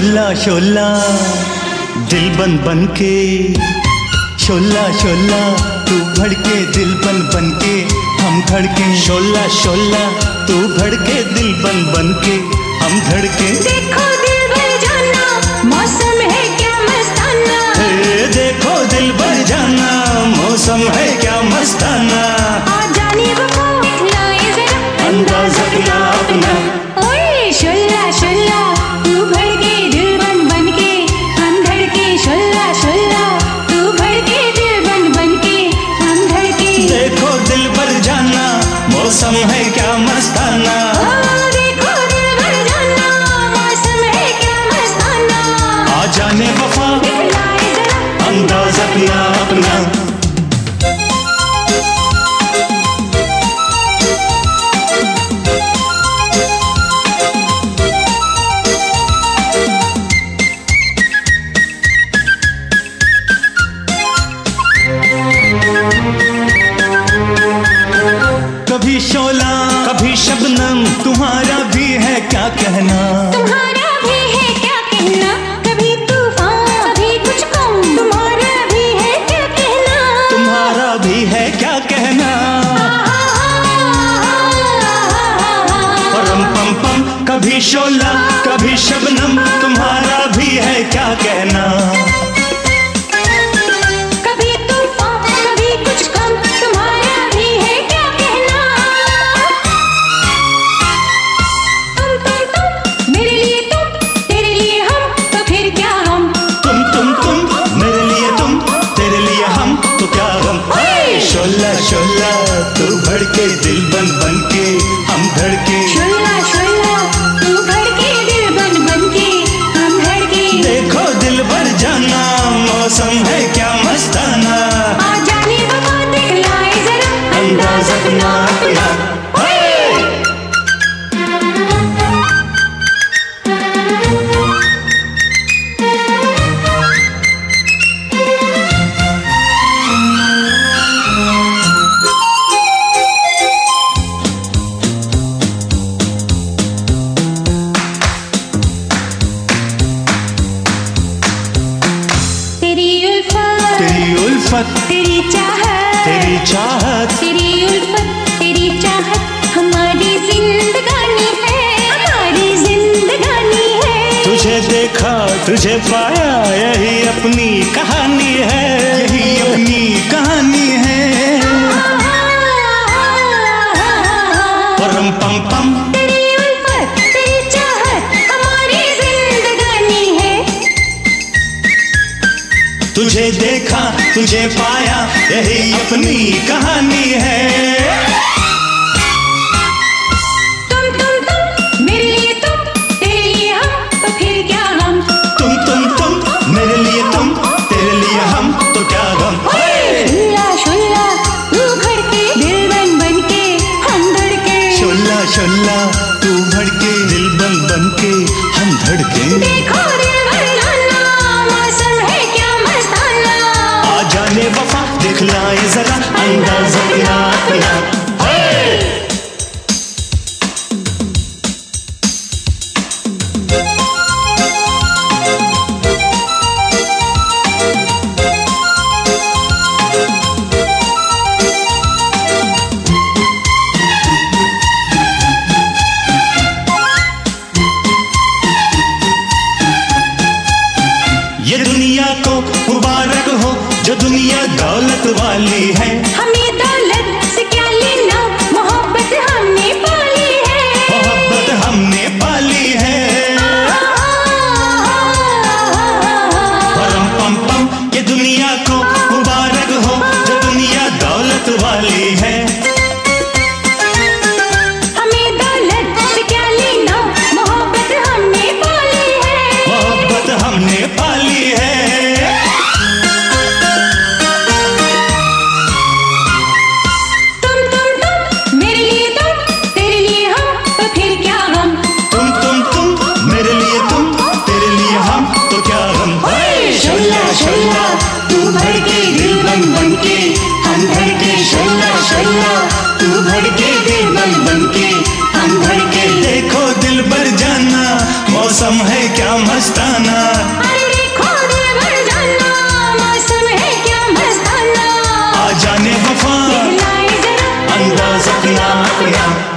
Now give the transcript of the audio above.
शोला शोला दिल बन बन के, शोला शोला तू भड़के दिल बन बन के हम धड़के। शोला शोला तू भड़के दिल बन बन के हम धड़के। देखो दिल भर जाना मौसम है क्या मस्ताना, देखो दिल भर जाना मौसम है क्या मस्ताना। आ जाने वफा दिखलाए जरा अंदाज़ अपना अपना। ओए शोला शोला तू भड़के दिल बन बन के हम धड़के। शोला शोला तू भड़के दिल बन बन के हम धड़के। देखो दिल भर जाना मौसम है क्या मस्ताना। देखो दिल भर जाना मौसम है क्या मस्ताना। आ जाने वफा दिखलाए जरा अंदाज़ अपना अपना। कभी शोला कभी शबनम तुम्हारा भी है क्या कहना। तुम्हारा भी है क्या कहना, कभी तूफान कभी कुछ कम। तुम्हारा भी है क्या कहना, तुम्हारा भी है क्या कहना। परम पम पम कभी शोला कभी शबनम तुम्हारा भी है क्या कहना। कभी तूफान कभी कुछ कम। तुम्हारा भी है क्या कहना। तुम मेरे लिए तुम तेरे लिए हम तो फिर क्या हम। तुम मेरे लिए तुम तेरे लिए हम तो क्या हम। शोला शोला तू भड़के दिल बन बन के हम धड़के। शोला शोला तू भड़के दिल बन बन के हम धड़के। देखो दिल भर जाना मौसम है क्या मस्ताना। आ जाने वफा दिखलाए जरा अंदाज़ अपना अपना। तेरी उल्फत तेरी चाहत तेरी चाहत तेरी उल्फत तेरी चाहत हमारी जिंदगानी है, हमारी जिंदगानी है। तुझे देखा तुझे पाया यही अपनी कहानी है, यही अपनी कहानी है। परम पम पम तेरी उल्फत तेरी चाहत हमारी जिंदगानी है। तुझे देखा तुझे पाया यही अपनी कहानी है। तुम मेरे लिए तुम तेरे लिए हम तो फिर क्या हम। तुम मेरे लिए तुम तेरे लिए हम तो क्या हम। शोला शोला तू भड़के दिल बन बन के हम धड़के। शोला शोला तू भड़के दिल बन बन के हम धड़के। देखो दिल भर जाना मौसम है क्या मस्ताना। आ जाने वफा दिखलाए जरा अंदाज़ अपना अपना। ये दुनिया को मुबारक हो जो दुनिया दौलत वाली है। हमें दौलत से क्या लेना, मोहब्बत हमने पाली है। मोहब्बत हमने पाली है। परम पम पम ये दुनिया को मुबारक हो जो दुनिया दौलत वाली है। हमें दौलत से क्या लेना, मोहब्बत हमने पाली है। मोहब्बत हमने पाली है। तुम मेरे लिए तुम तेरे लिए हम तो फिर क्या हम। तुम मेरे लिए तुम तेरे लिए हम तो क्या हम। शोला शोला तू भड़के दिल बन बन के हम धड़के। शोला शोला तू भड़के दिल बन बन के हम धड़के। देखो दिल भर जाना मौसम है क्या मस्ताना। गोरिया